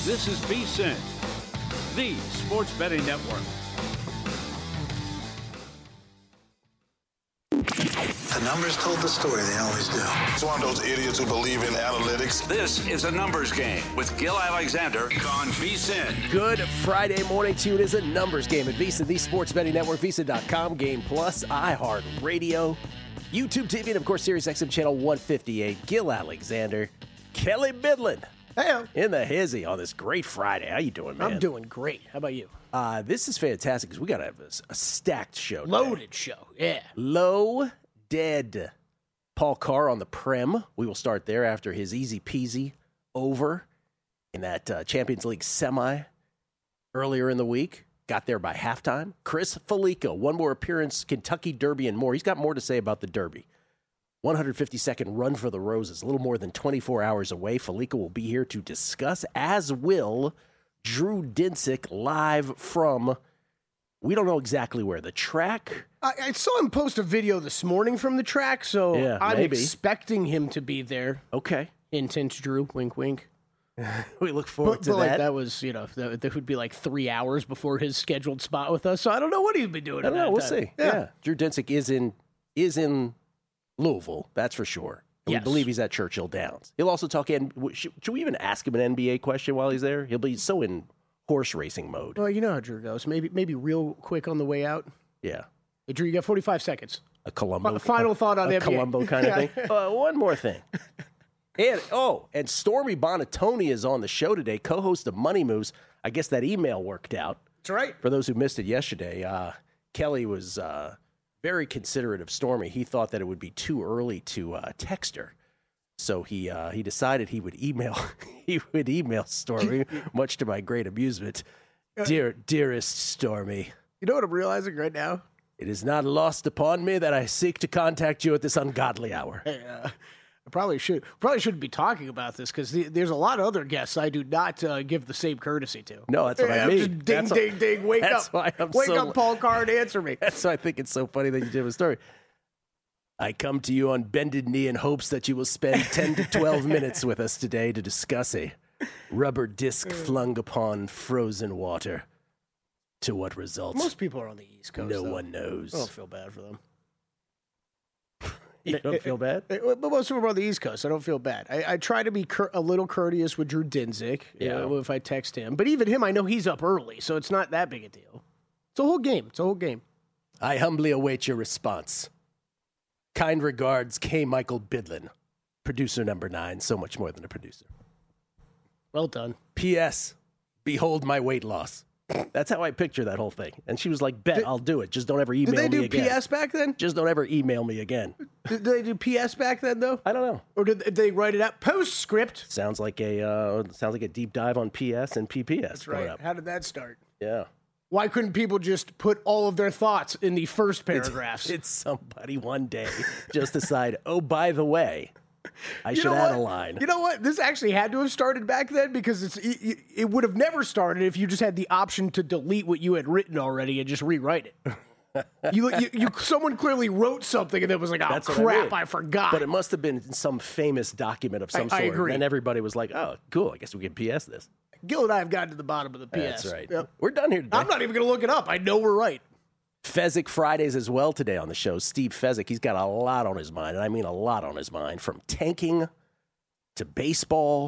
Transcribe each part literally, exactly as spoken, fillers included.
This is VSiN, the Sports Betting Network. The numbers told the story, they always do. It's one of those idiots who believe in analytics. This is a numbers game with Gil Alexander on VSiN. Good Friday morning to you. It is a numbers game at VSiN, the Sports Betting Network, V S I N dot com, Game Plus, iHeartRadio, YouTube T V, and of course, Sirius X M Channel one fifty-eight. Gil Alexander, Kelly Bidlin. Hey, in the hizzy on this great Friday. How you doing, man? I'm doing great. How about you? Uh, this is fantastic because we got to have a, a stacked show today. Loaded show, yeah. Low dead. Paul Carr on the Prem. We will start there after his easy peasy over in that uh, Champions League semi earlier in the week. Got there by halftime. Chris Felica, one more appearance, Kentucky Derby and more. He's got more to say about the Derby. one hundred fifty-second run for the Roses, a little more than twenty-four hours away. Felica will be here to discuss, as will Drew Dinsick, live from, we don't know exactly where, the track. I, I saw him post a video this morning from the track, so Yeah, I'm maybe. expecting him to be there. Okay. Hint, hint, Drew, wink, wink. We look forward But, to but that. like that was, you know, that, that would be like three hours before his scheduled spot with us, so I don't know what he'd be doing. I don't at know. that We'll time. see. Yeah. Drew Dinsick is in is in Louisville, that's for sure. And Yes. We believe he's at Churchill Downs. He'll also talk in. Should, should we even ask him an N B A question while he's there? He'll be so in horse racing mode. Well, you know how Drew goes. Maybe, maybe real quick on the way out. Yeah. Hey, Drew, you got forty-five seconds. A Columbo. Final thought on a N B A. Columbo kind of thing. Uh, one more thing. And oh, and Stormy Bonatoni is on the show today, co-host of Money Moves. I guess that email worked out. That's right. For those who missed it yesterday, uh, Kelly was uh, very considerate of Stormy. He thought that it would be too early to uh, text her, so he uh, he decided he would email he would email Stormy, much to my great amusement. Dear dearest Stormy, You know what I'm realizing right now? it is not lost upon me that I seek to contact you at this ungodly hour. Hey, uh, I probably should probably shouldn't be talking about this because the, there's a lot of other guests I do not uh, give the same courtesy to. No, that's what I I'm mean. Just ding, That's ding, why- ding. Wake that's up. why I'm Wake so- up, Paul Carr, and answer me. That's why I think it's so funny that you did a story. I come to you on bended knee in hopes that you will spend ten to twelve minutes with us today to discuss a rubber disc flung upon frozen water. To what results? Most people are on the East Coast. no though. one knows. I don't feel bad for them. You don't feel bad? Eh, But most of them are on the East Coast. I don't feel bad. I, I try to be cur- a little courteous with Drew Dinsick you Yeah. know, if I text him. But even him, I know he's up early, so it's not that big a deal. It's a whole game. It's a whole game. I humbly await your response. Kind regards, K. Michael Bidlin, producer number nine, so much more than a producer. Well done. P S. Behold my weight loss. That's how I picture that whole thing. And she was like, bet, I'll do it. Just don't ever email Did they me do again. P S back then? Just don't ever email me again. Did they do P S back then, though? I don't know. Or did did they write it out? Postscript. Sounds like a uh, sounds like a deep dive on P S and P P S. That's right. How did that start? Yeah. Why couldn't people just put all of their thoughts in the first paragraphs? Did somebody one day just decide, oh, by the way, I You should know add what? a line. You know what? This actually had to have started back then because it's it, it would have never started if you just had the option to delete what you had written already and just rewrite it. you, you, you, someone clearly wrote something and then was like, "Oh That's what I crap, mean. I, forgot." But it must have been some famous document of some I- I sort. agree. And everybody was like, oh, cool. I guess we can P S this. Gil and I have gotten to the bottom of the P S. That's right. Yep. We're done here today. I'm not even going to look it up. I know we're right. Fezzik Fridays as well today on the show. Steve Fezzik, he's got a lot on his mind, and I mean a lot on his mind, from tanking to baseball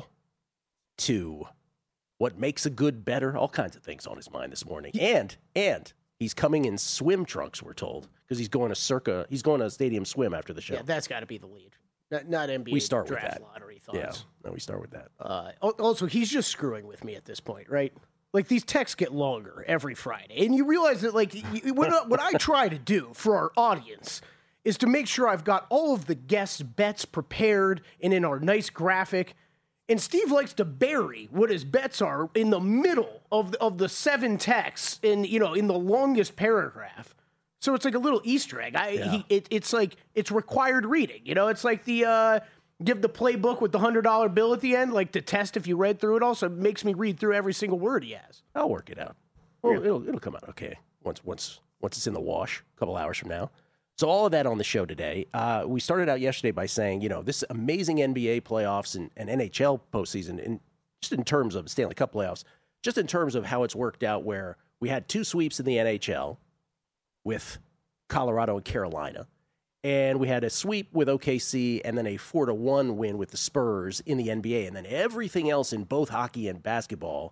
to what makes a good better, all kinds of things on his mind this morning. And and he's coming in swim trunks, we're told, because he's going to Circa, he's going to Stadium Swim after the show. Yeah, that's got to be the lead. Not, not N B A we start with draft that. lottery Yeah, thoughts. no, we start with that. Uh, al- also, he's just screwing with me at this point, right? Like, these texts get longer every Friday. And you realize that, like, you, what, I- what I try to do for our audience is to make sure I've got all of the guests' bets prepared and in our nice graphic. And Steve likes to bury what his bets are in the middle of the, of the seven texts in, you know, in the longest paragraph. So it's like a little Easter egg. I, Yeah. he, it, it's like, it's required reading. You know, it's like the, uh, give the playbook with the one hundred dollar bill at the end, like to test if you read through it all. So it makes me read through every single word he has. I'll work it out. Well, it'll it'll come out okay once once once it's in the wash a couple hours from now. So all of that on the show today. Uh, we started out yesterday by saying, you know, this amazing N B A playoffs and, and N H L postseason, and just in terms of Stanley Cup playoffs, just in terms of how it's worked out where we had two sweeps in the N H L with Colorado and Carolina, and we had a sweep with O K C and then a four to one win with the Spurs in the N B A, and then everything else in both hockey and basketball,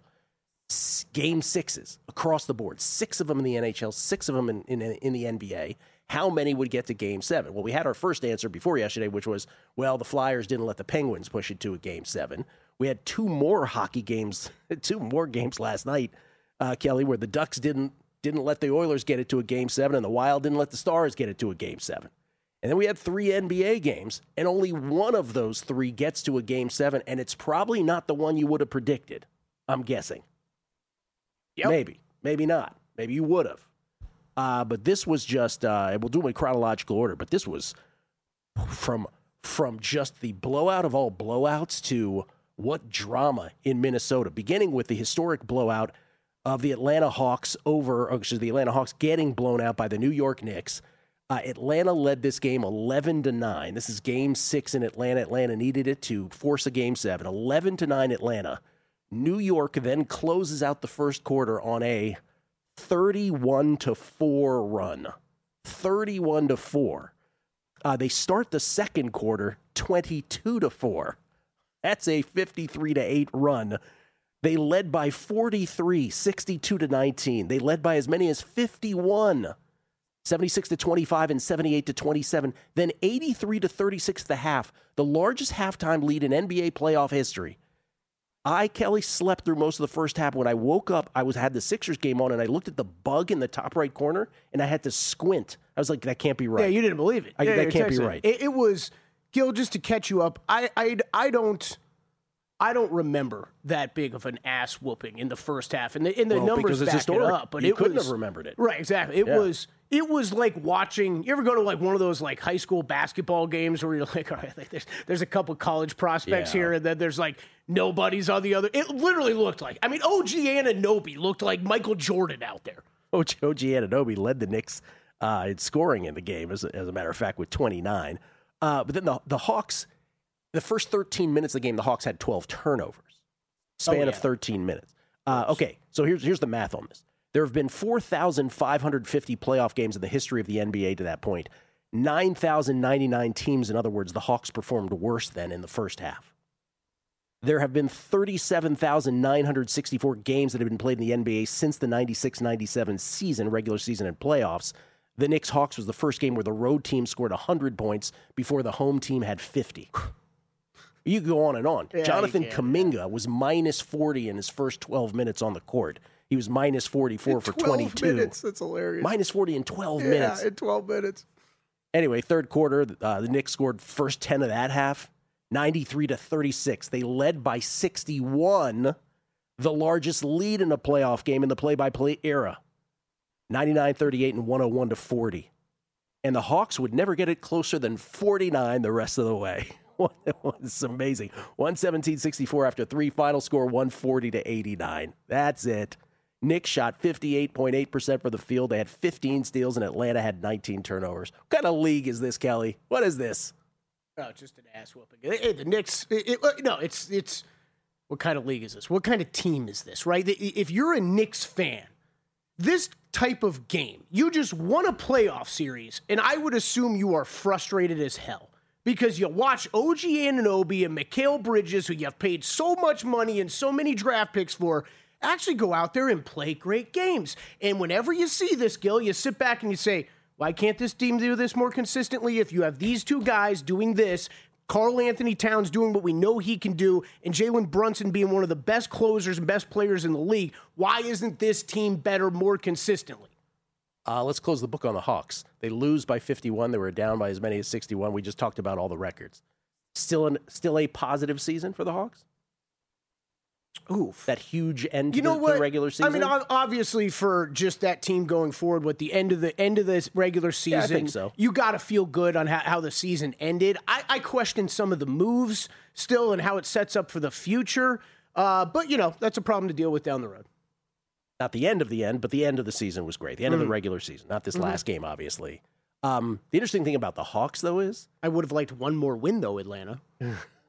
game sixes across the board, six of them in the N H L, six of them in, in, in the N B A. How many would get to game seven? Well, we had our first answer before yesterday, which was, well, the Flyers didn't let the Penguins push it to a game seven. We had two more hockey games, two more games last night, uh, Kelly, where the Ducks didn't didn't let the Oilers get it to a game seven, and the Wild didn't let the Stars get it to a game seven. And then we had three N B A games, and only one of those three gets to a game seven, and it's probably not the one you would have predicted, I'm guessing. Yep. Maybe. Maybe not. Maybe you would have. Uh, but this was just, uh, we'll do them in chronological order, but this was from from just the blowout of all blowouts to what drama in Minnesota, beginning with the historic blowout of the Atlanta Hawks over, or excuse me, the Atlanta Hawks getting blown out by the New York Knicks. Uh, Atlanta led this game eleven to nine. This is game six in Atlanta. Atlanta needed it to force a game seven. eleven to nine Atlanta. New York then closes out the first quarter on a thirty-one to four run. thirty-one to four. Uh, they start the second quarter twenty-two to four. That's a fifty-three to eight run. They led by forty-three, sixty-two to nineteen. They led by as many as fifty-one, seventy-six to twenty-five and seventy-eight to twenty-seven. Then eighty-three to thirty-six at the half, the largest halftime lead in N B A playoff history. I, Kelly, slept through most of the first half. When I woke up, I was had the Sixers game on, and I looked at the bug in the top right corner, and I had to squint. I was like, that can't be right. Yeah, you didn't believe it. I, yeah, that can't be right. It, it was, Gil, just to catch you up, I, I, I don't... I don't remember that big of an ass whooping in the first half, and the, and the well, numbers back back it up. But you it couldn't was, have remembered it, right? Exactly. It yeah. was. It was like watching. You ever go to like one of those like high school basketball games where you're like, all right, like there's there's a couple college prospects yeah. here, and then there's like nobody's on the other. It literally looked like. I mean, O G Anunoby looked like Michael Jordan out there. O G Anunoby led the Knicks uh, in scoring in the game, as, as a matter of fact, with twenty-nine. Uh, but then the the Hawks, the first thirteen minutes of the game, the Hawks had twelve turnovers. Span oh, yeah. of thirteen minutes. Uh, okay, so here's here's the math on this. There have been four thousand five hundred fifty playoff games in the history of the N B A to that point. nine thousand ninety-nine teams, in other words, the Hawks performed worse than in the first half. There have been thirty-seven thousand nine hundred sixty-four games that have been played in the N B A since the ninety-six ninety-seven season, regular season and playoffs. The Knicks-Hawks was the first game where the road team scored one hundred points before the home team had fifty. You can go on and on. Yeah, Jonathan Kuminga yeah. was minus forty in his first twelve minutes on the court. He was minus forty-four in for twenty-two. Minutes. That's hilarious. Minus forty in twelve yeah, minutes. Yeah, in twelve minutes. Anyway, third quarter, uh, the Knicks scored first ten of that half, ninety-three to thirty-six. They led by sixty-one, the largest lead in a playoff game in the play-by-play era. ninety-nine thirty-eight and one oh one to forty. And the Hawks would never get it closer than forty-nine the rest of the way. It's amazing. one seventeen sixty-four after three. Final score one forty to eighty-nine. That's it. Knicks shot fifty-eight point eight percent for the field. They had fifteen steals, and Atlanta had nineteen turnovers. What kind of league is this, Kelly? What is this? Oh, just an ass whooping. Hey, the Knicks. It, it, no, it's it's. What kind of league is this? What kind of team is this? Right? If you're a Knicks fan, this type of game, you just won a playoff series, and I would assume you are frustrated as hell. Because you watch O G Anunoby and Mikal Bridges, who you've paid so much money and so many draft picks for, actually go out there and play great games. And whenever you see this, Gil, you sit back and you say, why can't this team do this more consistently? If you have these two guys doing this, Karl Anthony Towns doing what we know he can do, and Jalen Brunson being one of the best closers and best players in the league, why isn't this team better more consistently? Uh, let's close the book on the Hawks. They lose by fifty-one. They were down by as many as sixty-one. We just talked about all the records. Still, an, still a positive season for the Hawks? Oof. That huge end you to know the, what? the regular season? I mean, obviously for just that team going forward with the end of the end of this regular season, yeah, I think so. You got to feel good on how, how the season ended. I, I question some of the moves still and how it sets up for the future. Uh, but, you know, that's a problem to deal with down the road. Not the end of the end, but the end of the season was great. The end mm-hmm. of the regular season, not this mm-hmm. last game, obviously. Um, the interesting thing about the Hawks, though, is... I would have liked one more win, though, Atlanta.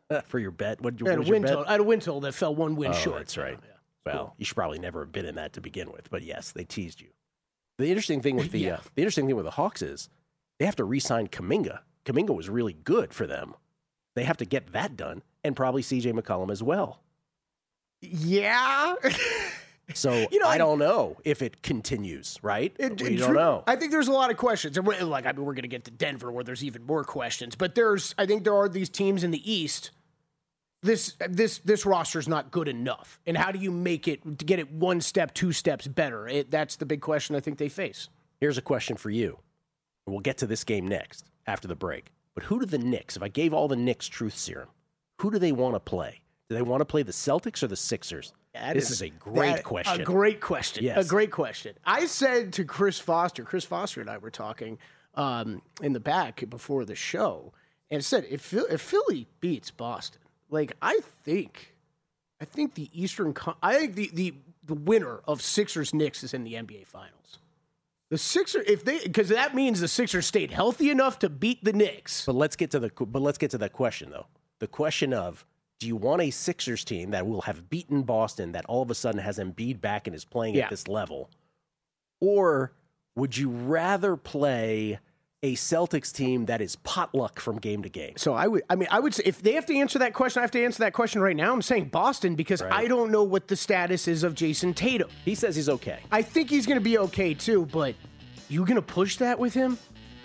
For your bet? What, I what had, a was your win bet? total, I had a win total that fell one win Oh, short. that's right. Yeah. Well, Cool. you should probably never have been in that to begin with. But yes, they teased you. The interesting thing with the Yeah. uh, the interesting thing with the Hawks is they have to re-sign Kuminga. Kuminga was really good for them. They have to get that done, and probably C J McCollum as well. Yeah. So You know, I I- don't know if it continues, right? It- we it- don't know. I think there's a lot of questions. And we're, like, I mean, we're going to get to Denver where there's even more questions. But there's, I think there are these teams in the East. This this this roster's not good enough. And how do you make it to get it one step, two steps better? It, that's the big question I think they face. Here's a question for you. We'll get to this game next after the break. But who do the Knicks, if I gave all the Knicks truth serum, who do they want to play? Do they want to play the Celtics or the Sixers? That this is, a great that- question. A great question. Yes. A great question. I said to Chris Foster, Chris Foster and I were talking um, in the back before the show, and said if Phil- if Philly beats Boston, like I think, I think the Eastern, Con- I think the the the winner of Sixers Knicks is in the N B A Finals. The Sixers, if they, because that means the Sixers stayed healthy enough to beat the Knicks. But let's get to the but let's get to that question though. The question of, do you want a Sixers team that will have beaten Boston that all of a sudden has Embiid back and is playing Yeah. at this level? Or would you rather play a Celtics team that is potluck from game to game? So I would, I mean, I would say if they have to answer that question, I have to answer that question right now. I'm saying Boston because Right. I don't know what the status is of Jason Tatum. He says he's okay. I think he's going to be okay too, but you going to push that with him?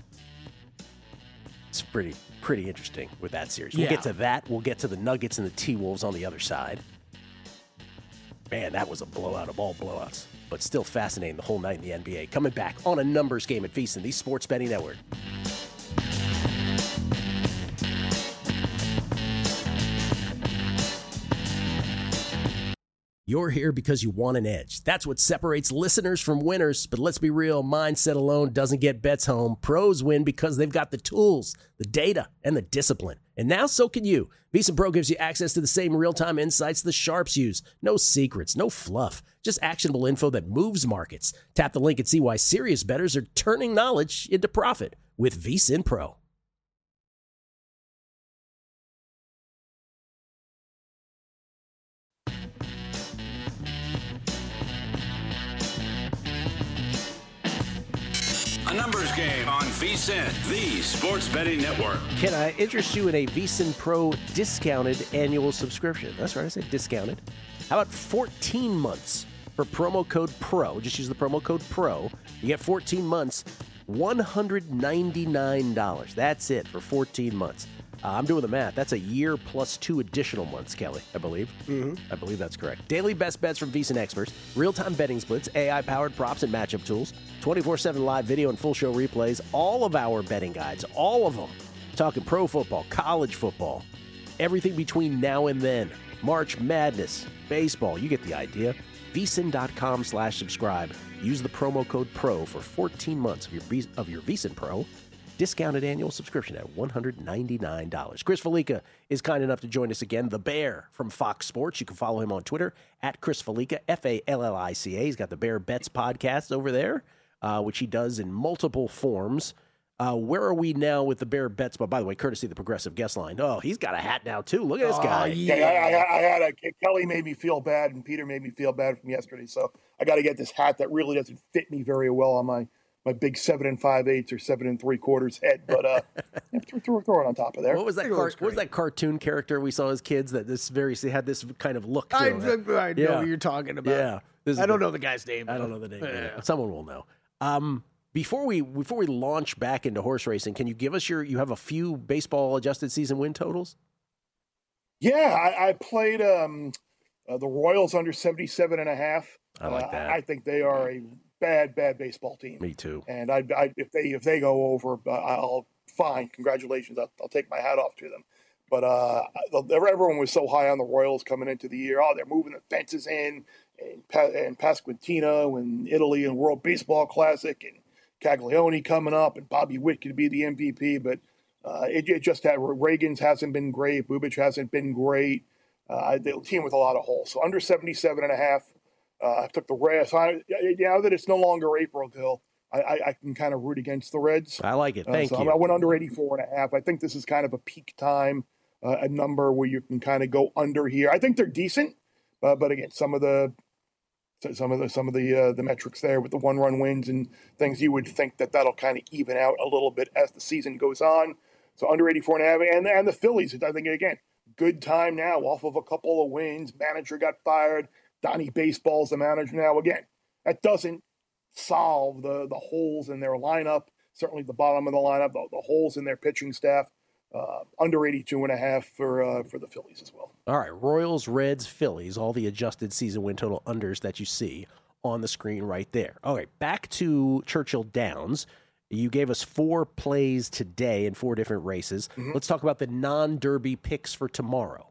It's pretty pretty interesting with that series. We'll Yeah. get to that. We'll get to the Nuggets and the T-Wolves on the other side. Man, that was a blowout of all blowouts, but still fascinating the whole night in the N B A. Coming back on a numbers game at VSiN, the Sports Betting Network. You're here because you want an edge. That's what separates listeners from winners. But let's be real, mindset alone doesn't get bets home. Pros win because they've got the tools, the data, and the discipline. And now so can you. VSiN Pro gives you access to the same real-time insights the sharps use. No secrets, no fluff, just actionable info that moves markets. Tap the link and see why serious bettors are turning knowledge into profit with VSiN Pro. A numbers game on VSiN, the Sports Betting Network. Can I interest you in a VSiN Pro discounted annual subscription? That's right, I said discounted. How about fourteen months for promo code PRO? Just use the promo code PRO. You get fourteen months, one hundred ninety-nine dollars. That's it for fourteen months. Uh, I'm doing the math. That's a year plus two additional months, Kelly, I believe. Mm-hmm. I believe that's correct. Daily best bets from VSiN experts, real-time betting splits, A I-powered props and matchup tools, twenty-four seven live video and full show replays, all of our betting guides, all of them. Talking pro football, college football, everything between now and then. March Madness, baseball, you get the idea. VSiN.com slash subscribe. Use the promo code PRO for fourteen months of your, V- of your VSiN Pro. Discounted annual subscription at one hundred ninety-nine dollars. Chris Felica is kind enough to join us again, the Bear from Fox Sports. You can follow him on Twitter at Chris Felica, F A L L I C A. He's got the Bear Bets podcast over there, uh, which he does in multiple forms. Uh, where are we now with the Bear Bets? But by the way, courtesy of the Progressive Guest Line. Oh, he's got a hat now, too. Look at this Oh, guy. yeah. Yeah, I, I, I had a Kelly made me feel bad, and Peter made me feel bad from yesterday. So I got to get this hat that really doesn't fit me very well on my my big seven and five eighths or seven and three quarters head. But uh, yeah, throw, throw, throw it on top of there. What was that? It Car- looks what was great. that cartoon character we saw as kids that this very they had this kind of look to I, him? I know Yeah. what you're talking about. Yeah, this is I don't the- know the guy's name. I though. don't know the name. Yeah. either. Someone will know. Um, before we before we launch back into horse racing, can you give us your? You have a few baseball adjusted season win totals. Yeah, I, I played um, uh, the Royals under seventy-seven and a half. I like Uh, that. I think they are a bad, bad baseball team. Me too. And I, I, if they if they go over, uh, I'll fine. Congratulations. I'll, I'll take my hat off to them. But uh, everyone was so high on the Royals coming into the year. Oh, they're moving the fences in, and, Pa- and Pasquantino and Italy and World Baseball Classic and Caglione coming up, and Bobby Witt could be the M V P. But uh, it, it just had Reagan's hasn't been great. Bubich hasn't been great. Uh, the team with a lot of holes. So under seventy-seven and a half. Uh, I took the Reds. So I, now that it's no longer April, Bill, I, I, I can kind of root against the Reds. I like it. Uh, Thank so you. I went under eighty-four and a half. I think this is kind of a peak time uh, a number where you can kind of go under here. I think they're decent, uh, but again, some of the some of the some of the uh, the metrics there with the one run wins and things, you would think that that'll kind of even out a little bit as the season goes on. So under eighty-four and a half, and and the Phillies, I think again, good time now off of a couple of wins. Manager got fired. Donnie Baseball's the manager now. Again, that doesn't solve the the holes in their lineup. Certainly the bottom of the lineup, the, the holes in their pitching staff. Uh, under eighty-two and a half for uh, for the Phillies as well. All right, Royals, Reds, Phillies, all the adjusted season win total unders that you see on the screen right there. All right, back to Churchill Downs. You gave us four plays today in four different races. Mm-hmm. Let's talk about the non-Derby picks for tomorrow.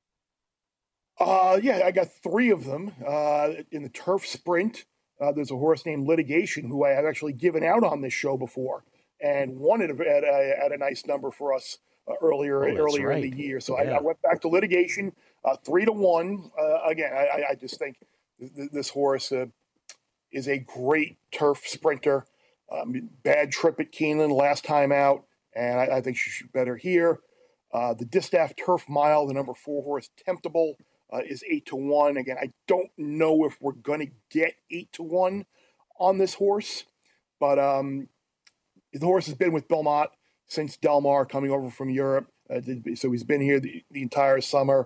Uh, yeah, I got three of them. Uh, in the turf sprint, uh, there's a horse named Litigation who I have actually given out on this show before and won it at a, at a nice number for us uh, earlier oh, earlier right. in the year. So yeah. I, I went back to Litigation, uh, three to one. Uh, again, I, I just think th- this horse uh, is a great turf sprinter. Um, bad trip at Keeneland last time out, and I, I think she should better here. Uh, the Distaff Turf Mile, the number four horse, Temptable, uh, is eight to one. Again, I don't know if we're going to get eight to one on this horse, but um, the horse has been with Belmont since Del Mar coming over from Europe. Uh, so he's been here the, the entire summer.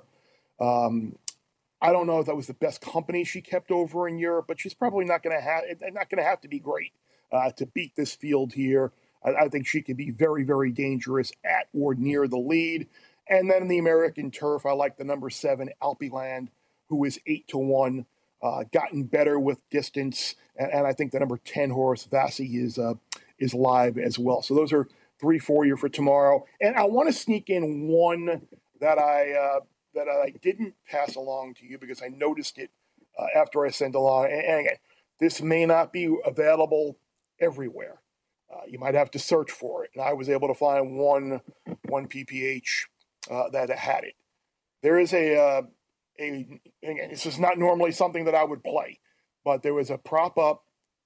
Um, I don't know if that was the best company she kept over in Europe, but she's probably not going to have not going to have to be great uh, to beat this field here. I, I think she could be very, very dangerous at or near the lead. And then in the American turf, I like the number seven Alpeland, who is eight to one, uh, gotten better with distance, and, and I think the number ten horse Vassy is uh, is live as well. So those are three for you for tomorrow. And I want to sneak in one that I uh, that I didn't pass along to you because I noticed it uh, after I sent along. And, and again, this may not be available everywhere. Uh, you might have to search for it. And I was able to find one one P P H uh, that had it. There is a, uh, a again, this is not normally something that I would play, but there was a prop up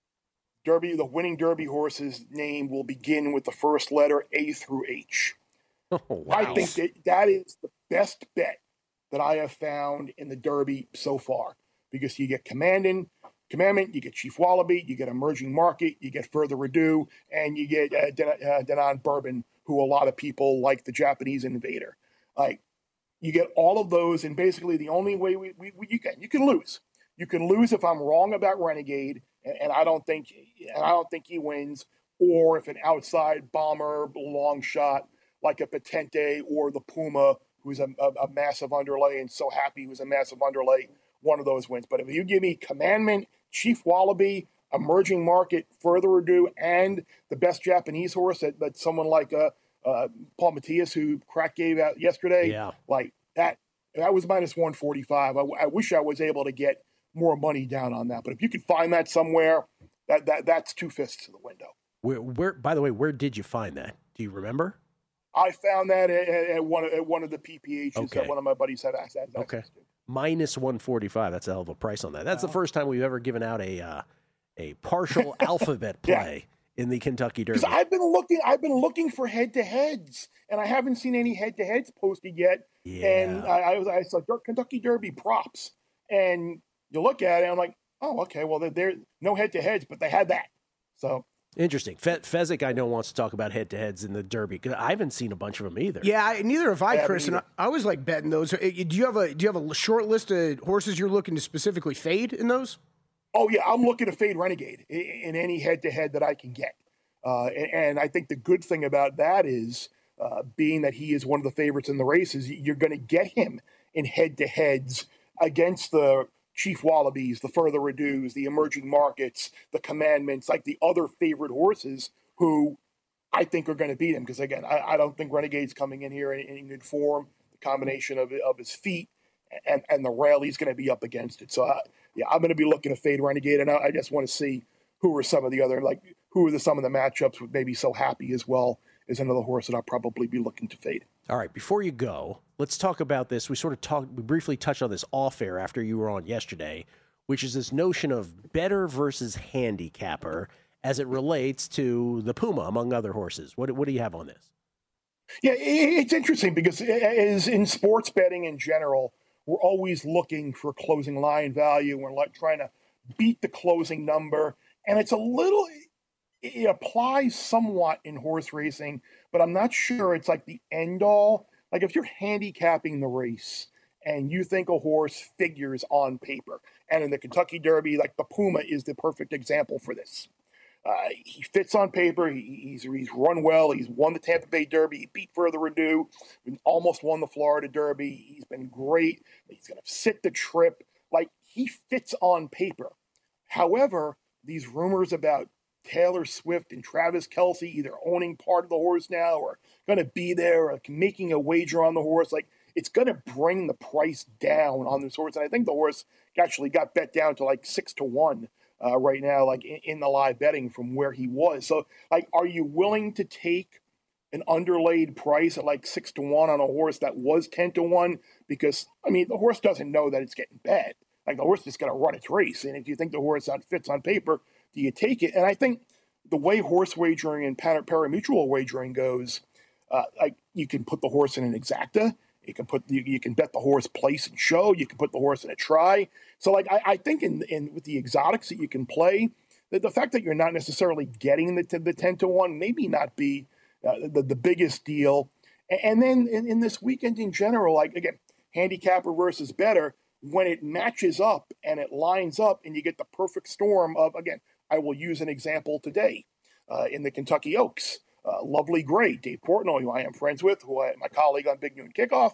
Derby. The winning Derby horse's name will begin with the first letter A through H. Oh, wow. I think that that is the best bet that I have found in the Derby so far, because you get Commandant, Commandment, you get Chief Wallaby, you get Emerging Market, you get Further Ado, and you get uh, Den- uh, Denon Bourbon, who a lot of people like the Japanese Invader. Like, you get all of those, and basically the only way we, we, we you can you can lose. You can lose if I'm wrong about Renegade, and, and I don't think and I don't think he wins, or if an outside bomber, long shot like a Patente or the Puma, who's a, a, a massive underlay and so happy he was a massive underlay, one of those wins. But if you give me Commandment, Chief Wallaby, Emerging Market, Further Ado, and the best Japanese horse that, that someone like uh, uh, Paul Matias, who Crack gave out yesterday, yeah. like that, that was minus one forty-five. I, I wish I was able to get more money down on that. But if you could find that somewhere, that, that that's two fists to the window. Where, where? By the way, where did you find that? Do you remember? I found that at, at one of at one of the P P Hs okay. that one of my buddies had access to. Okay. Minus one forty-five. That's a hell of a price on that. That's the first time we've ever given out a uh, a partial alphabet play yeah. in the Kentucky Derby. Because I've been looking, I've been looking for head to heads, and I haven't seen any head to heads posted yet. Yeah. And I, I was I saw Kentucky Derby props, and you look at it, and I'm like, oh, okay, well, there there no head to heads, but they had that. So. Interesting. Fe- Fezzik, I know, wants to talk about head-to-heads in the Derby. I haven't seen a bunch of them either. Yeah, I, neither have I, yeah, Chris. And I, I always like betting those. Do you have a Do you have a short list of horses you're looking to specifically fade in those? Oh yeah, I'm looking to fade Renegade in, in any head-to-head that I can get. Uh, and, and I think the good thing about that is, uh, being that he is one of the favorites in the races, you're going to get him in head-to-heads against the Chief Wallabies, the Further Ados, the Emerging Markets, the Commandments, like the other favorite horses who I think are going to beat him. Because, again, I, I don't think Renegade's coming in here in, in good form. The combination of of his feet and, and the rail, he's going to be up against it. So, uh, yeah, I'm going to be looking to fade Renegade. And I, I just want to see who are some of the other, like, who are the, some of the matchups with maybe So Happy as well is another horse that I'll probably be looking to fade. All right, before you go, let's talk about this. We sort of talked, we briefly touched on this off air after you were on yesterday, which is this notion of better versus handicapper as it relates to the Puma, among other horses. What, what do you have on this? Yeah, it's interesting because as in sports betting in general, we're always looking for closing line value. We're like trying to beat the closing number. And it's a little, it applies somewhat in horse racing, but I'm not sure it's like the end all. Like if you're handicapping the race and you think a horse figures on paper, and in the Kentucky Derby, like the Puma is the perfect example for this. Uh, he fits on paper. He, he's he's run well. He's won the Tampa Bay Derby. He beat Further Ado. Almost won the Florida Derby. He's been great. He's going to sit the trip. Like, he fits on paper. However, these rumors about Taylor Swift and Travis Kelce either owning part of the horse now or going to be there or making a wager on the horse, like, it's going to bring the price down on this horse. And I think the horse actually got bet down to like six to one. Uh, right now, like in, in the live betting from where he was. So, like, are you willing to take an underlaid price at like six to one on a horse that was ten to one? Because, I mean, the horse doesn't know that it's getting bet. Like, the horse is going to run its race. And if you think the horse fits on paper, do you take it? And I think the way horse wagering and pari-mutuel wagering goes, uh, like, you can put the horse in an exacta. You can put you, you can bet the horse place and show. You can put the horse in a try. So, like, I, I think in in with the exotics that you can play, the, the fact that you're not necessarily getting the the ten to one maybe not be uh, the the biggest deal. And, and then in, in this weekend in general, like again, handicapper versus better, when it matches up and it lines up, and you get the perfect storm of, again, I will use an example today uh, in the Kentucky Oaks. Uh, Lovely Gray, Dave Portnoy, who I am friends with, who I, my colleague on Big Noon Kickoff.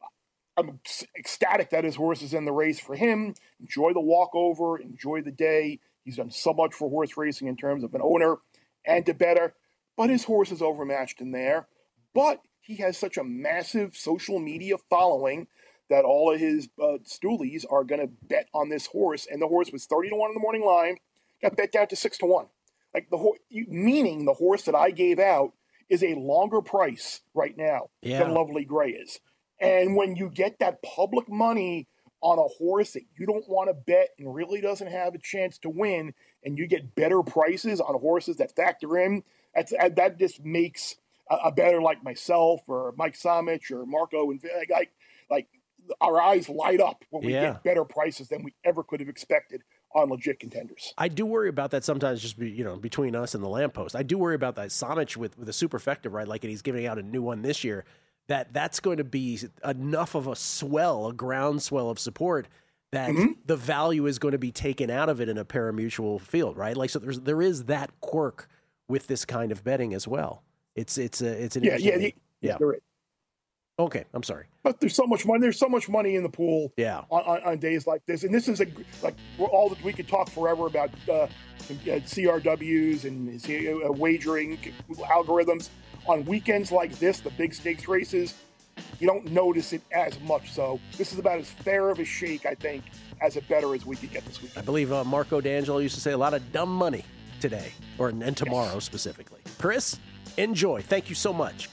I'm ecstatic that his horse is in the race for him. Enjoy the walkover, enjoy the day. He's done so much for horse racing in terms of an owner and a bettor, but his horse is overmatched in there. But he has such a massive social media following that all of his uh, stoolies are going to bet on this horse, and the horse was thirty to one in the morning line, got bet down to six to one. Like the horse, meaning the horse that I gave out is a longer price right now yeah. than Lovely Gray is. And when you get that public money on a horse that you don't want to bet and really doesn't have a chance to win, and you get better prices on horses that factor in, that's, that just makes a, a bettor like myself or Mike Samich or Marco and like, like our eyes light up when we yeah. get better prices than we ever could have expected on legit contenders. I do worry about that sometimes, just be, you know, between us and the lamppost. I do worry about that Samich with with a superfecta, right? Like, and he's giving out a new one this year. That that's going to be enough of a swell, a groundswell of support that mm-hmm. the value is going to be taken out of it in a pari-mutuel field, right? Like, so there's there is that quirk with this kind of betting as well. It's it's a it's an yeah yeah yeah. yeah. There is. Okay, I'm sorry. But there's so much money. There's so much money in the pool. Yeah. On, on, on days like this, and this is a like we're all we could talk forever about uh, C R Ws and uh, wagering algorithms. On weekends like this, the big stakes races, you don't notice it as much. So this is about as fair of a shake, I think, as a bettor as we could get this weekend. I believe uh, Marco D'Angelo used to say a lot of dumb money today, or and tomorrow yes. specifically. Chris, enjoy. Thank you so much.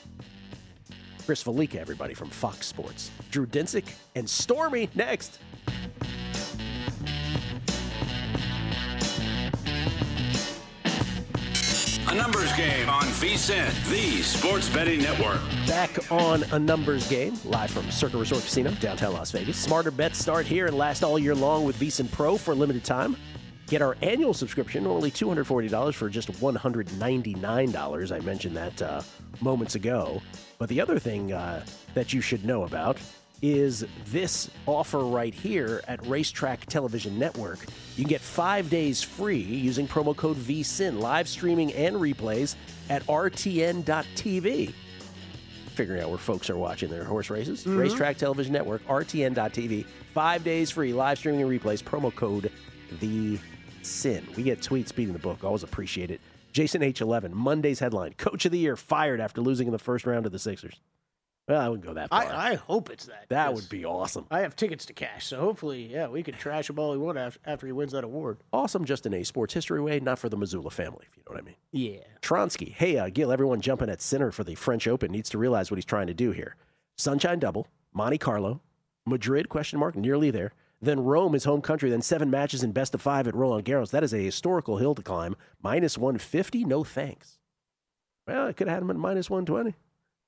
Chris Felica, everybody, from Fox Sports. Drew Dinsick and Stormy next. A Numbers Game on VSiN, the sports betting network. Back on A Numbers Game, live from Circa Resort Casino, downtown Las Vegas. Smarter bets start here and last all year long with VSiN Pro for a limited time. Get our annual subscription, normally two hundred forty dollars for just one hundred ninety-nine dollars. I mentioned that uh, moments ago. But the other thing uh, that you should know about is this offer right here at Racetrack Television Network. You can get five days free using promo code V S I N, live streaming and replays at R T N dot T V. Figuring out where folks are watching their horse races. Mm-hmm. Racetrack Television Network, R T N dot T V. Five days free, live streaming and replays, promo code V S I N. We get tweets beating the book. Always appreciate it. Jason H eleven, Monday's headline. Coach of the Year fired after losing in the first round of the Sixers. Well, I wouldn't go that far. I, I hope it's that. That would be awesome. I have tickets to cash, so hopefully, yeah, we could trash him all we want after, after he wins that award. Awesome, just in a sports history way, not for the Missoula family, if you know what I mean. Yeah. Tronsky, hey, uh, Gil, everyone jumping at Sinner for the French Open needs to realize what he's trying to do here. Sunshine double, Monte Carlo, Madrid, question mark, nearly there. Then Rome, his home country, then seven matches in best of five at Roland Garros. That is a historical hill to climb. minus one fifty, no thanks. Well, I could have had him at minus one twenty.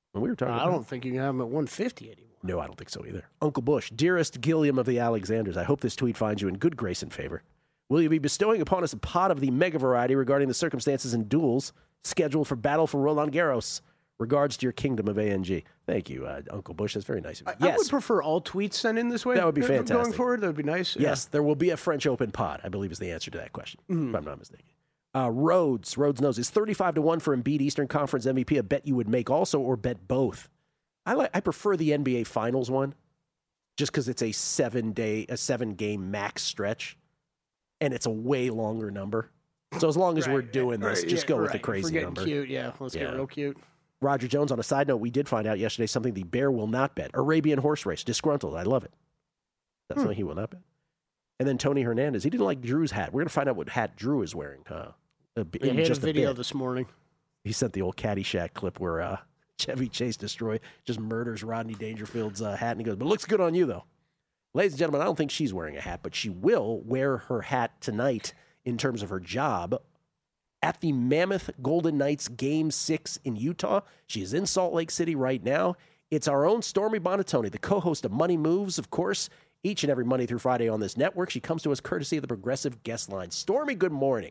When we were talking I about don't think you can have him at one fifty anymore. No, I don't think so either. Uncle Bush, dearest Gilliam of the Alexanders, I hope this tweet finds you in good grace and favor. Will you be bestowing upon us a pot of the mega variety regarding the circumstances and duels scheduled for Battle for Roland Garros? Regards to your kingdom of A N G. Thank you, uh, Uncle Bush. That's very nice of you. I, yes. I would prefer all tweets sent in this way. That would be uh, fantastic. Going forward, that would be nice. Yes, Yeah. there will be a French Open pod, I believe is the answer to that question, Mm-hmm. if I'm not mistaken. Uh, Rhodes, Rhodes knows, is thirty-five to one for Embiid Eastern Conference M V P a bet you would make also or bet both? I like. I prefer the N B A Finals one just because it's a seven-day, a seven-game max stretch, and it's a way longer number. So as long as Right, we're doing right, this, just yeah, go with right. the crazy If we're getting number. Cute, yeah. Let's Yeah. get real cute. Roger Jones, on a side note, we did find out yesterday something the Bear will not bet. Arabian horse race. Disgruntled. I love it. That's Hmm. something he will not bet. And then Tony Hernandez. He didn't like Drew's hat. We're going to find out what hat Drew is wearing. Huh? A b- He in had just a video bit. this morning. He sent the old Caddyshack clip where uh, Chevy Chase Destroy just murders Rodney Dangerfield's uh, hat. And he goes, but it looks good on you, though. Ladies and gentlemen, I don't think she's wearing a hat, but she will wear her hat tonight in terms of her job at the Mammoth Golden Knights Game six in Utah. She is in Salt Lake City right now. It's our own Stormy Bonatoni, the co-host of Money Moves, of course, each and every Monday through Friday on this network. She comes to us courtesy of the Progressive Guest Line. Stormy, good morning.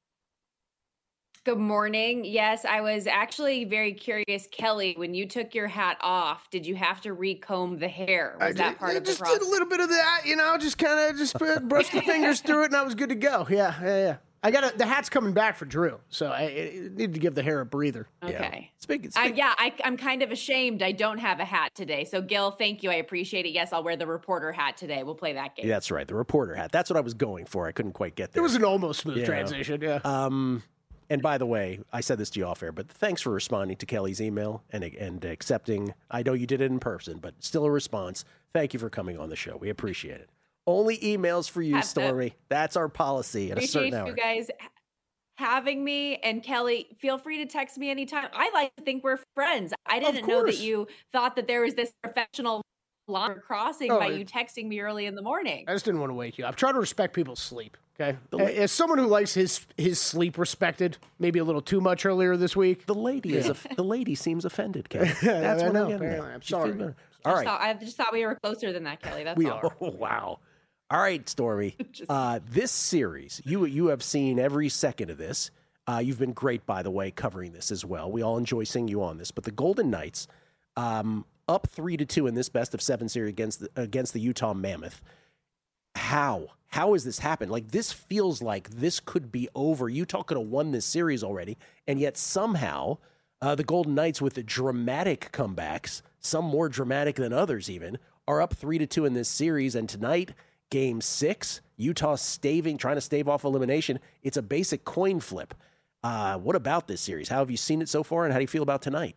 Good morning. Yes, I was actually very curious, Kelly, when you took your hat off, did you have to recomb the hair? Was I that did- part I of the just process? did a little bit of that, you know, just kind of just put- brushed the fingers through it, and I was good to go. Yeah, yeah, yeah. I got the hat's coming back for Drew, so I, I need to give the hair a breather. Okay. Yeah. It's big, it's I, big. yeah, I, I'm kind of ashamed I don't have a hat today. So, Gil, thank you. I appreciate it. Yes, I'll wear the reporter hat today. We'll play that game. Yeah, that's right. The reporter hat. That's what I was going for. I couldn't quite get It there. was an almost smooth Yeah. transition, yeah. Um, and by the way, I said this to you off air, but thanks for responding to Kelly's email and and accepting. I know you did it in person, but still a response. Thank you for coming on the show. We appreciate it. Only emails for you, Have to- Stormy. That's our policy at a certain Appreciate hour. you guys having me. And Kelly, feel free to text me anytime. I like to think we're friends. I didn't know that course. you thought that there was this professional line crossing Oh, by it- you texting me early in the morning. I just didn't want to wake you up. Try to respect people's sleep, okay? The la- As someone who likes his his sleep respected, maybe a little too much earlier this week. The lady is a, the lady seems offended, Kelly. That's I what know, I'm getting apparently. at. I'm She's sorry. feeling better. I All just right. thought- I just thought we were closer than that, Kelly. That's We all. are. Oh, wow. All right, Stormy. Just- Uh, this series, you you have seen every second of this. Uh, you've been great, by the way, covering this as well. We all enjoy seeing you on this. But the Golden Knights, um, up three to two in this best of seven series against the, against the Utah Mammoth. How? How has this happened? Like, this feels like this could be over. Utah could have won this series already, and yet somehow uh, the Golden Knights, with the dramatic comebacks, some more dramatic than others even, are up three to two in this series. And tonight, Game Six, Utah staving, trying to stave off elimination. It's a basic coin flip. Uh, what about this series? How have you seen it so far, and how do you feel about tonight?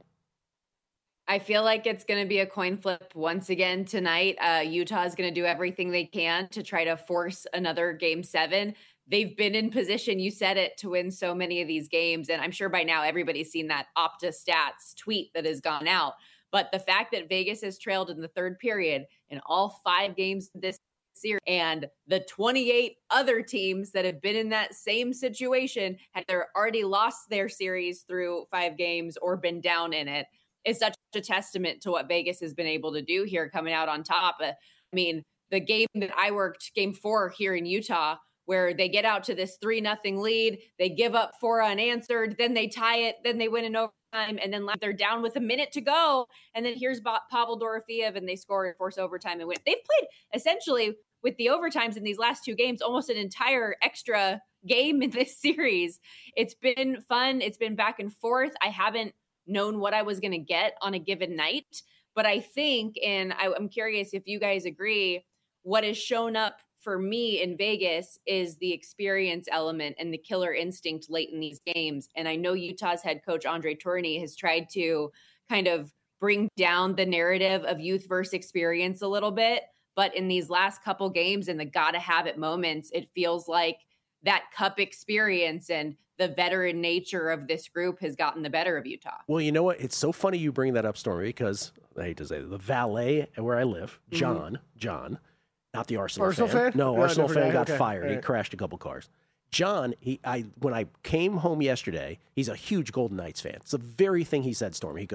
I feel like it's going to be a coin flip once again tonight. Uh, Utah is going to do everything they can to try to force another game seven. They've been in position, you said it, to win so many of these games. And I'm sure by now everybody's seen that Opta Stats tweet that has gone out. But the fact that Vegas has trailed in the third period in all five games this series, and the twenty-eight other teams that have been in that same situation had either already lost their series through five games or been down in it, is such a testament to what Vegas has been able to do here, coming out on top. Uh, I mean, the game that I worked, game four here in Utah, where they get out to this three nothing lead, they give up four unanswered, then they tie it, then they win in overtime, and then they're down with a minute to go, and then here's Pavel Dorofeev, and they score and force overtime and win. They've played essentially with the overtimes in these last two games almost an entire extra game in this series. It's been fun. It's been back and forth. I haven't known what I was going to get on a given night. But I think, and I, I'm curious if you guys agree, what has shown up for me in Vegas is the experience element and the killer instinct late in these games. And I know Utah's head coach, Andre Tourigny, has tried to kind of bring down the narrative of youth versus experience a little bit. But in these last couple games and the gotta have it moments, it feels like that cup experience and the veteran nature of this group has gotten the better of Utah. Well, you know what? It's so funny you bring that up, Stormy, because I hate to say it, the valet where I live, John, mm-hmm. John, not the Arsenal, Arsenal fan. fan? No, No, Arsenal fan guy. got Okay. fired. He Right. crashed a couple cars. John, he, I when I came home yesterday, he's a huge Golden Knights fan. It's the very thing he said, Stormy. He goes,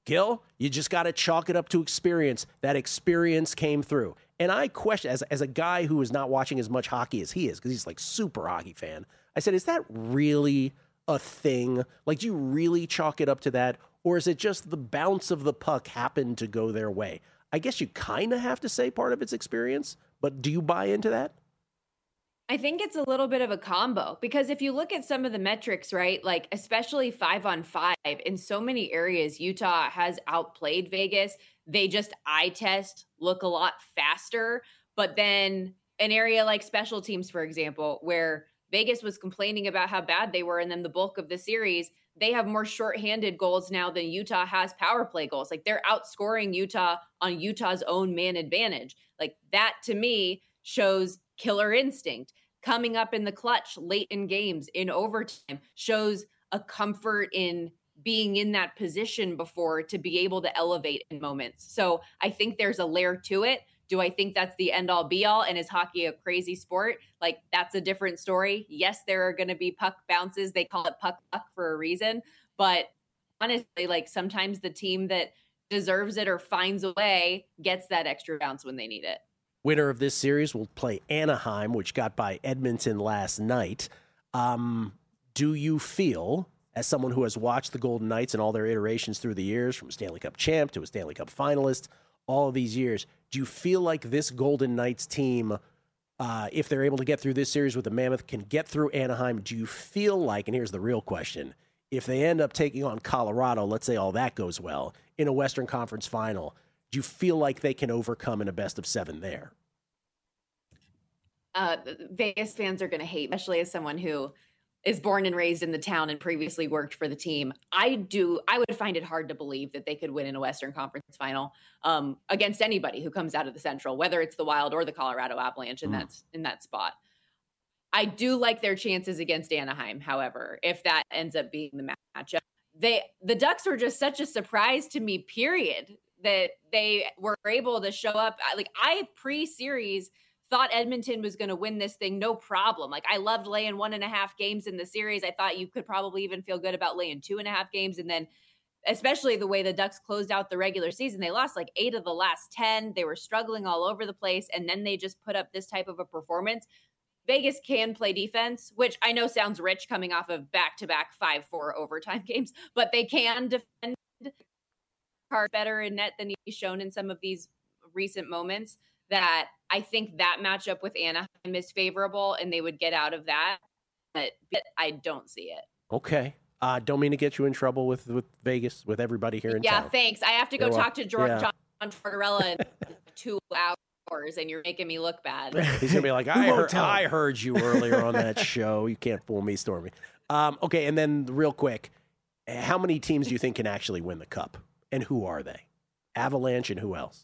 Gil, you just got to chalk it up to experience. That experience came through. And I question, as, as a guy who is not watching as much hockey as he is, because he's like super hockey fan, I said, is that really a thing? Like, do you really chalk it up to that? Or is it just the bounce of the puck happened to go their way? I guess you kind of have to say part of its experience, but do you buy into that? I think it's a little bit of a combo, because if you look at some of the metrics, right, like especially five on five, in so many areas, Utah has outplayed Vegas. They just eye test, look a lot faster. But then an area like special teams, for example, where Vegas was complaining about how bad they were, and then the bulk of the series, they have more shorthanded goals now than Utah has power play goals. Like, they're outscoring Utah on Utah's own man advantage. Like, that to me shows killer instinct. Coming up in the clutch late in games, in overtime, shows a comfort in being in that position before to be able to elevate in moments. So I think there's a layer to it. Do I think that's the end all be all? And is hockey a crazy sport? Like, that's a different story. Yes, there are going to be puck bounces. They call it puck puck for a reason. But honestly, like, sometimes the team that deserves it or finds a way gets that extra bounce when they need it. Winner of this series will play Anaheim, which got by Edmonton last night. Um, do you feel, as someone who has watched the Golden Knights and all their iterations through the years, from a Stanley Cup champ to a Stanley Cup finalist, all of these years, do you feel like this Golden Knights team, uh, if they're able to get through this series with the Mammoth, can get through Anaheim? Do you feel like, and here's the real question, if they end up taking on Colorado, let's say all that goes well, in a Western Conference final, do you feel like they can overcome in a best of seven there? Uh, Vegas fans are going to hate, especially as someone who is born and raised in the town and previously worked for the team. I do. I would find it hard to believe that they could win in a Western Conference final um, against anybody who comes out of the Central, whether it's the Wild or the Colorado Avalanche in mm. that in that spot. I do like their chances against Anaheim. However, if that ends up being the matchup, they the Ducks were just such a surprise to me. Period. That they were able to show up. Like, I pre-series thought Edmonton was going to win this thing, no problem. Like, I loved laying one and a half games in the series. I thought you could probably even feel good about laying two and a half games. And then especially the way the Ducks closed out the regular season, they lost like eight of the last ten. They were struggling all over the place. And then they just put up this type of a performance. Vegas can play defense, which I know sounds rich coming off of back-to-back five four overtime games, but they can defend better in net than he's shown in some of these recent moments. That I think that matchup with Anaheim is favorable and they would get out of that, but I don't see it. Okay. Uh, don't mean to get you in trouble with, with Vegas, with everybody here in yeah, town. Yeah, thanks. I have to go You're talk well, to George, yeah. John Tortorella in two hours and you're making me look bad. He's going to be like, I heard, I heard you earlier on that show. You can't fool me, Stormy. Um, okay, and then real quick, how many teams do you think can actually win the Cup? And who are they? Avalanche and who else?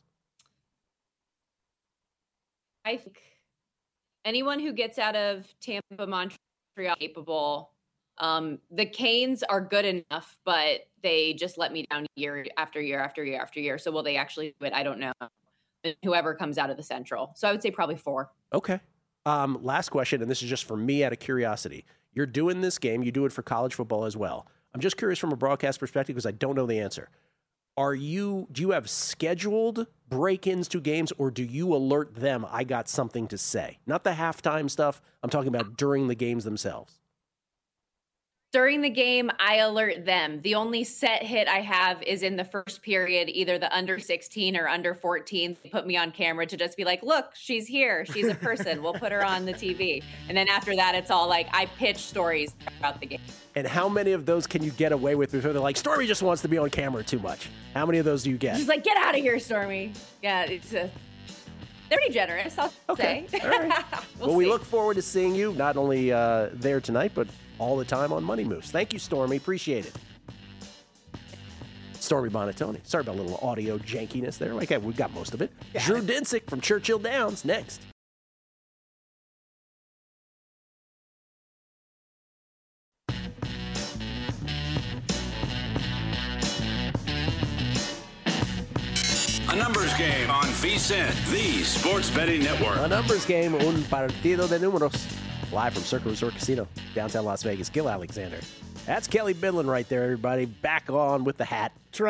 I think anyone who gets out of Tampa, Montreal, capable. Um, the Canes are good enough, but they just let me down year after year after year after year. So will they actually do it? I don't know. Whoever comes out of the Central. So I would say probably four. Okay. Um, last question, and this is just for me out of curiosity. You're doing this game. You do it for college football as well. I'm just curious from a broadcast perspective because I don't know the answer. Are you, do you have scheduled break-ins to games, or do you alert them, I got something to say? Not the halftime stuff. I'm talking about during the games themselves. During the game, I alert them. The only set hit I have is in the first period, either the under sixteen or under fourteen. They put me on camera to just be like, look, she's here. She's a person. We'll put her on the T V. And then after that, it's all like I pitch stories about the game. And how many of those can you get away with before they're like, Stormy just wants to be on camera too much? How many of those do you get? She's like, get out of here, Stormy. Yeah, it's a... They're pretty generous, I'll okay. say. All right. we'll, well we look forward to seeing you, not only uh, there tonight, but all the time on Money Moves. Thank you, Stormy. Appreciate it. Stormy Bonatoni. Sorry about a little audio jankiness there. Okay, we got most of it. Yeah. Drew Dinsick from Churchill Downs next. A numbers game on VSiN, the sports betting network. A numbers game, un partido de números. Live from Circle Resort Casino, downtown Las Vegas. Gil Alexander. That's Kelly Bidlin right there, everybody. Back on with the hat. That's right.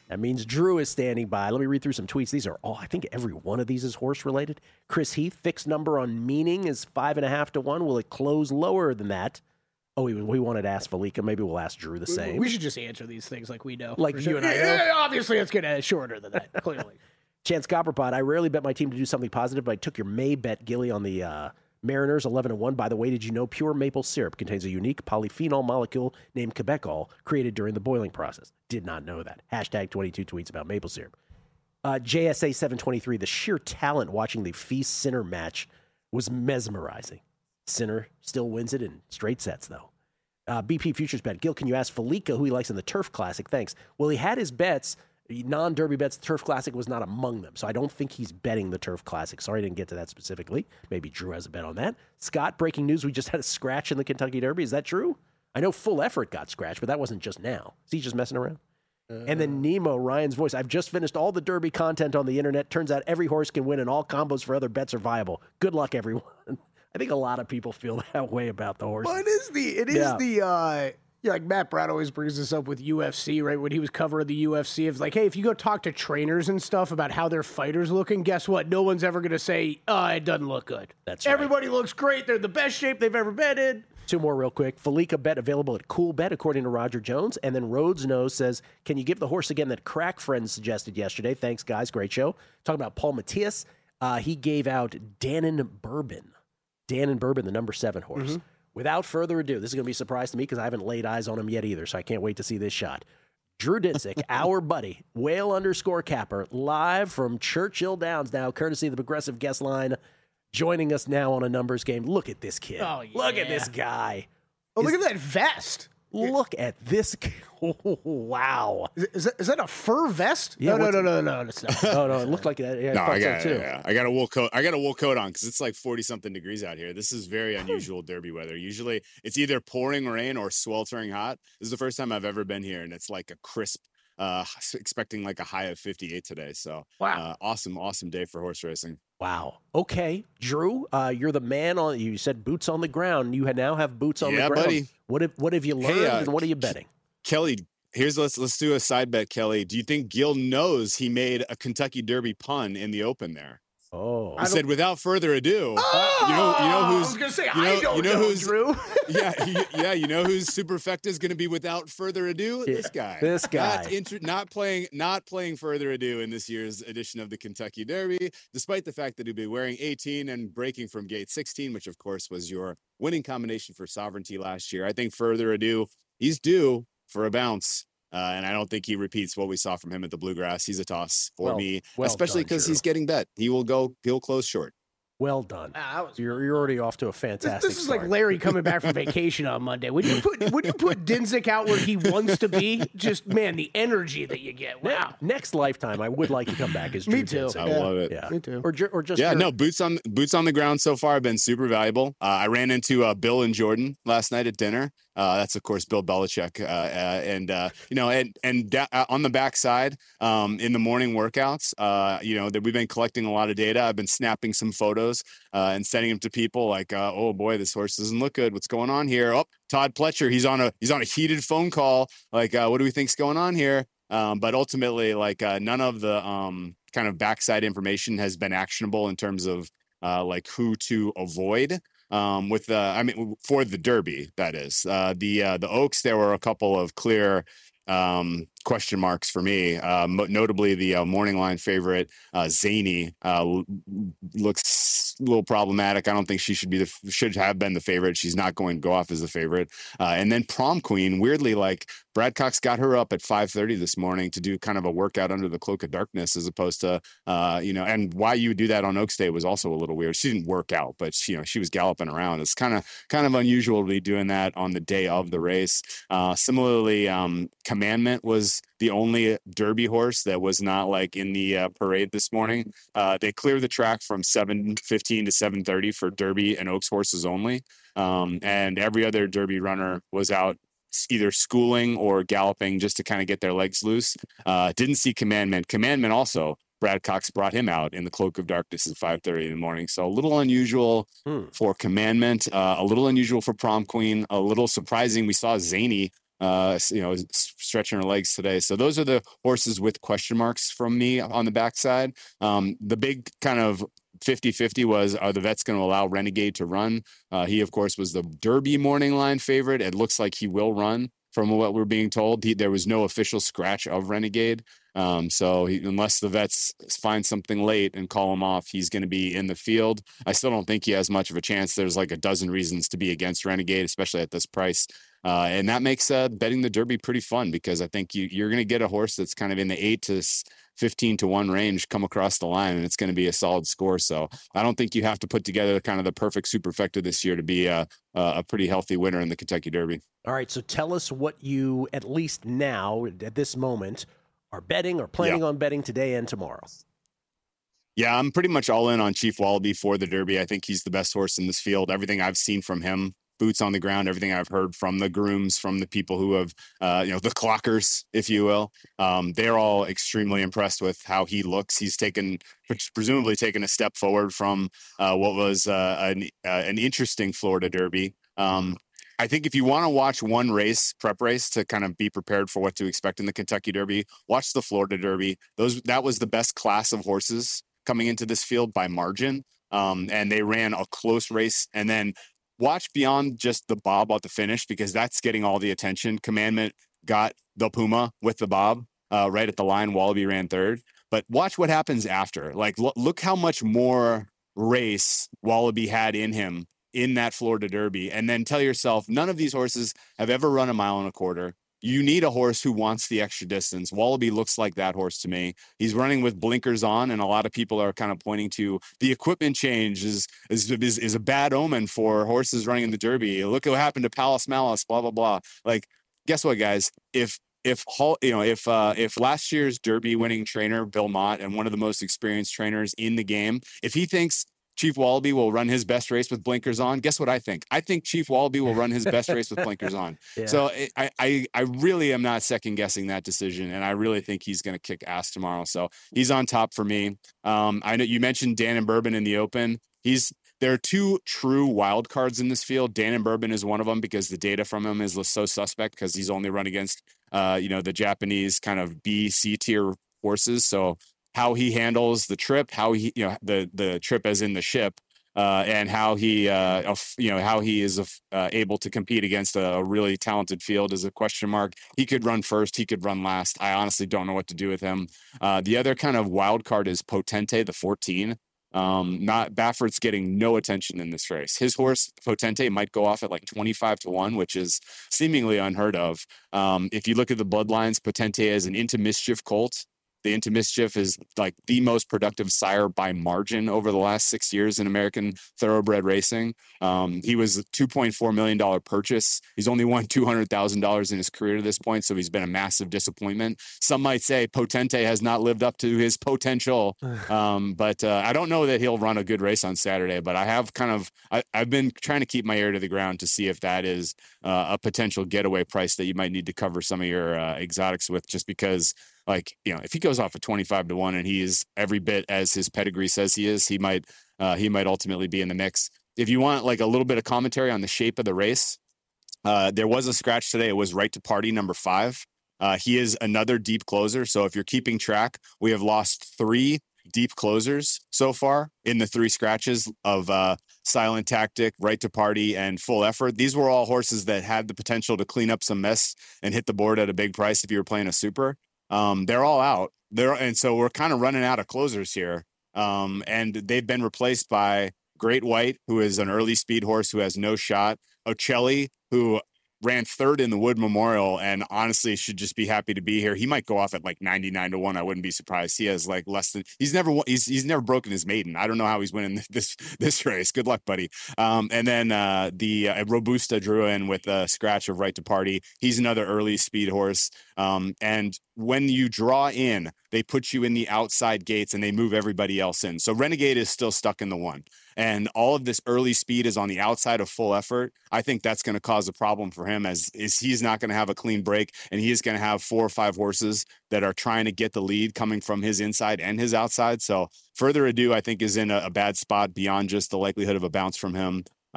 That means Drew is standing by. Let me read through some tweets. These are all, I think every one of these is horse-related. Chris Heath, fixed number on Meaning is five and a half to one. Will it close lower than that? Oh, we, we wanted to ask Felica. Maybe we'll ask Drew the same. We should just answer these things like we know. Like you sure. and I know. Yeah, obviously, it's going to shorter than that, clearly. Chance Copperpot, I rarely bet my team to do something positive, but I took your May bet, Gilly, on the uh, Mariners, eleven to one. By the way, did you know pure maple syrup contains a unique polyphenol molecule named Quebecol created during the boiling process? Did not know that. Hashtag twenty-two tweets about maple syrup. Uh, J S A seven twenty-three, the sheer talent watching the Fee-Sinner match was mesmerizing. Sinner still wins it in straight sets, though. Uh, B P Futures bet. Gil, can you ask Felica who he likes in the Turf Classic? Thanks. Well, he had his bets. Non-Derby bets, the Turf Classic was not among them, so I don't think he's betting the Turf Classic. Sorry I didn't get to that specifically. Maybe Drew has a bet on that. Scott, breaking news, we just had a scratch in the Kentucky Derby. Is that true? I know Full Effort got scratched, but that wasn't just now. Is he just messing around? Uh, and then Nemo, Ryan's voice. I've just finished all the Derby content on the internet. Turns out every horse can win and all combos for other bets are viable. Good luck, everyone. I think a lot of people feel that way about the horse. Well, it is the, it is yeah. the, uh, yeah, like Matt Brown always brings this up with U F C, right? When he was covering the U F C, it's like, hey, if you go talk to trainers and stuff about how their fighters looking, guess what? No one's ever going to say, oh, it doesn't look good. That's right. Everybody looks great. They're the best shape they've ever been in. Two more real quick. Felica bet available at Cool Bet, according to Roger Jones. And then Rhodes Knows says, can you give the horse again that Crack Friends suggested yesterday? Thanks, guys. Great show. Talking about Paul Matthias, uh, he gave out Dannon Bourbon. Dannon Bourbon, the number seven horse. Mm-hmm. Without further ado, this is going to be a surprise to me because I haven't laid eyes on him yet either, so I can't wait to see this shot. Drew Dinsick, our buddy, whale underscore capper, live from Churchill Downs now, courtesy of the Progressive Guest Line, joining us now on a numbers game. Look at this kid. Oh, yeah. Look at this guy. Oh, look is, at that vest. Look at this. Oh, wow. Is, is, that, is that a fur vest? Yeah, no, no, no, no, no, no, it's not. Oh, no, it looked like that. Yeah, no, I, I got, so too. Yeah, I got a wool coat. I got a wool coat on because it's like forty something degrees out here. This is very unusual Derby weather. Usually it's either pouring rain or sweltering hot. This is the first time I've ever been here, and it's like a crisp, uh, expecting like a high of fifty-eight today. So wow, uh, awesome, awesome day for horse racing. Wow. Okay, Drew, uh, you're the man on. You said boots on the ground. You now have boots on yeah, the ground. Buddy. What have What have you learned, hey, uh, and what are you betting? Kelly, here's let's let's do a side bet, Kelly. Do you think Gil knows he made a Kentucky Derby pun in the Open there? Oh, I said without further ado. Oh, you know, you know who's. I was gonna say you know, I don't you know, know who's Drew. yeah, he, yeah. You know whose superfecta is going to be without further ado? Yeah, this guy. This guy. Not, inter- not playing. Not playing further ado in this year's edition of the Kentucky Derby, despite the fact that he'll be wearing eighteen and breaking from gate sixteen, which of course was your winning combination for Sovereignty last year. I think further ado, he's due for a bounce. Uh, and I don't think he repeats what we saw from him at the Bluegrass. He's a toss for well, me, well especially because he's getting bet. He will go. He'll close short. Well done. Ah, was, you're you're already off to a fantastic. This, this is start. like Larry coming back from vacation on Monday. Would you put Would you put Dinsick out where he wants to be? Just man, the energy that you get. Wow. Next lifetime, I would like to come back as Drew Me too. Dinsick. I yeah. love it. Yeah, me too. Or or just yeah. your, No boots on boots on the ground so far have been super valuable. Uh, I ran into uh, Bill and Jordan last night at dinner. Uh, that's of course Bill Belichick, uh, uh, and uh, you know, and and da- uh, on the backside, um, in the morning workouts, uh, you know, that we've been collecting a lot of data. I've been snapping some photos uh, and sending them to people like, uh, oh boy, this horse doesn't look good. What's going on here? Oh, Todd Pletcher, he's on a he's on a heated phone call. Like, uh, what do we think's going on here? Um, but ultimately, like, uh, none of the um, kind of backside information has been actionable in terms of uh, like who to avoid. Um, with the, I mean, for the Derby, that is, uh, the, uh, the Oaks, there were a couple of clear, um, question marks for me, uh, mo- notably the uh, morning line favorite, uh, Zany, uh, l- looks a little problematic. I don't think she should be the, should have been the favorite. She's not going to go off as the favorite. Uh, and then Prom Queen, weirdly, like Brad Cox got her up at five thirty this morning to do kind of a workout under the cloak of darkness, as opposed to, uh, you know, and why you would do that on Oaks Day was also a little weird. She didn't work out, but she, you know, she was galloping around. It's kind of, kind of unusual to be doing that on the day of the race. Uh, similarly, um, Commandment was the only Derby horse that was not like in the uh, parade this morning. Uh, they cleared the track from seven fifteen to seven thirty for Derby and Oaks horses only. Um, and every other Derby runner was out either schooling or galloping just to kind of get their legs loose. Uh, didn't see Commandment. Commandment also, Brad Cox brought him out in the cloak of darkness at five thirty in the morning. So a little unusual hmm. for Commandment, uh, a little unusual for Prom Queen, a little surprising. We saw Zany uh, you know, stretching her legs today. So those are the horses with question marks from me on the backside. Um, the big kind of fifty-fifty was, are the vets going to allow Renegade to run? Uh, he, of course, was the Derby morning line favorite. It looks like he will run from what we're being told. He, there was no official scratch of Renegade. Um, so he, unless the vets find something late and call him off, he's going to be in the field. I still don't think he has much of a chance. There's like a dozen reasons to be against Renegade, especially at this price. Uh, and that makes uh, betting the Derby pretty fun, because I think you, you're going to get a horse that's kind of in the eight to fifteen to one range come across the line, and it's going to be a solid score. So I don't think you have to put together kind of the perfect superfecta this year to be a, a pretty healthy winner in the Kentucky Derby. All right, so tell us what you, at least now, at this moment, are betting or planning yeah. on betting today and tomorrow. Yeah, I'm pretty much all in on Chief Wallaby for the Derby. I think he's the best horse in this field. Everything I've seen from him, boots on the ground, everything I've heard from the grooms, from the people who have, uh, you know, the clockers, if you will, um, they're all extremely impressed with how he looks. He's taken, presumably taken a step forward from uh, what was uh, an, uh, an interesting Florida Derby. Um, I think if you want to watch one race, prep race, to kind of be prepared for what to expect in the Kentucky Derby, watch the Florida Derby. Those that was the best class of horses coming into this field by margin, um, and they ran a close race. And then watch beyond just the bob at the finish, because that's getting all the attention. Commandment got the Puma with the bob uh, right at the line. Wallaby ran third. But watch what happens after. Like, lo- look how much more race Wallaby had in him in that Florida Derby. And then tell yourself, none of these horses have ever run a mile and a quarter. You need a horse who wants the extra distance. Wallaby looks like that horse to me. He's running with blinkers on, and a lot of people are kind of pointing to the equipment change is is is, is a bad omen for horses running in the Derby. Look what happened to Palace Malice, blah blah blah. Like, guess what, guys? If if you know if uh, if last year's Derby winning trainer Bill Mott, and one of the most experienced trainers in the game, if he thinks Chief Wallaby will run his best race with blinkers on, guess what I think? I think Chief Wallaby will run his best race with blinkers on. Yeah. So I, I, I really am not second guessing that decision, and I really think he's going to kick ass tomorrow. So he's on top for me. Um, I know you mentioned Dan and Bourbon in the Open. He's there are two true wild cards in this field. Dan and Bourbon is one of them, because the data from him is so suspect, because he's only run against uh, you know the Japanese kind of B, C tier horses. So how he handles the trip, how he, you know, the, the trip as in the ship, uh, and how he, uh, you know, how he is uh, able to compete against a, a really talented field is a question mark. He could run first. He could run last. I honestly don't know what to do with him. Uh, the other kind of wild card is Potente, the fourteen. Um, not Baffert's getting no attention in this race. His horse Potente might go off at like twenty-five to one, which is seemingly unheard of. Um, if you look at the bloodlines, Potente is an Into Mischief colt. The Into Mischief is like the most productive sire by margin over the last six years in American thoroughbred racing. Um, he was a two point four million dollars purchase. He's only won two hundred thousand dollars in his career to this point, so he's been a massive disappointment. Some might say Potente has not lived up to his potential, um, but uh, I don't know that he'll run a good race on Saturday, but I have kind of, I, I've been trying to keep my ear to the ground to see if that is uh, a potential getaway price that you might need to cover some of your uh, exotics with, just because, like, you know, if he goes off at twenty-five to one and he is every bit as his pedigree says he is, he might uh, he might ultimately be in the mix. If you want like a little bit of commentary on the shape of the race, uh, there was a scratch today. It was Right to Party number five. Uh, he is another deep closer. So if you're keeping track, we have lost three deep closers so far in the three scratches of uh, Silent Tactic, Right to Party, and Full Effort. These were all horses that had the potential to clean up some mess and hit the board at a big price if you were playing a super. Um, they're all out there. And so we're kind of running out of closers here. Um, and they've been replaced by Great White, who is an early speed horse who has no shot. Ocelli, who ran third in the Wood Memorial and honestly should just be happy to be here. He might go off at like ninety-nine to one. I wouldn't be surprised. He has like less than, he's never, he's, he's never broken his maiden. I don't know how he's winning this, this race. Good luck, buddy. Um, and then uh, the uh, Robusta drew in with a scratch of Right to Party. He's another early speed horse. Um, and when you draw in, they put you in the outside gates and they move everybody else in. So Renegade is still stuck in the one. And all of this early speed is on the outside of Full Effort. I think that's going to cause a problem for him, as is he's not going to have a clean break, and he is going to have four or five horses that are trying to get the lead coming from his inside and his outside. So Further Ado, I think, is in a, a bad spot beyond just the likelihood of a bounce from him.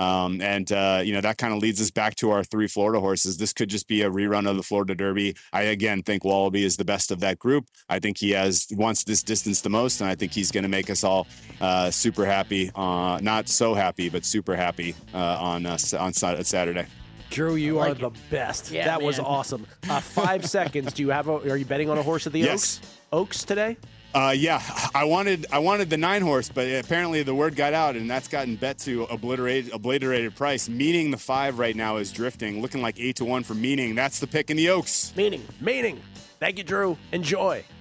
Um, and, uh, you know, that kind of leads us back to our three Florida horses. This could just be a rerun of the Florida Derby. I, again, think Wallaby is the best of that group. I think he has wants this distance the most, and I think he's going to make us all uh, super happy. Uh, not so happy, but super happy uh, on, uh, on Saturday. Drew, you like are the best. Yeah, that was man. awesome. Uh, five seconds. Do you have? A, are you betting on a horse at the Yes. Oaks? Oaks today? Uh, yeah, I wanted I wanted the nine horse, but apparently the word got out, and that's gotten bet to obliterated obliterated price. Meaning the five right now is drifting, looking like eight to one for Meaning. That's the pick in the Oaks. Meaning, meaning. Thank you, Drew. Enjoy.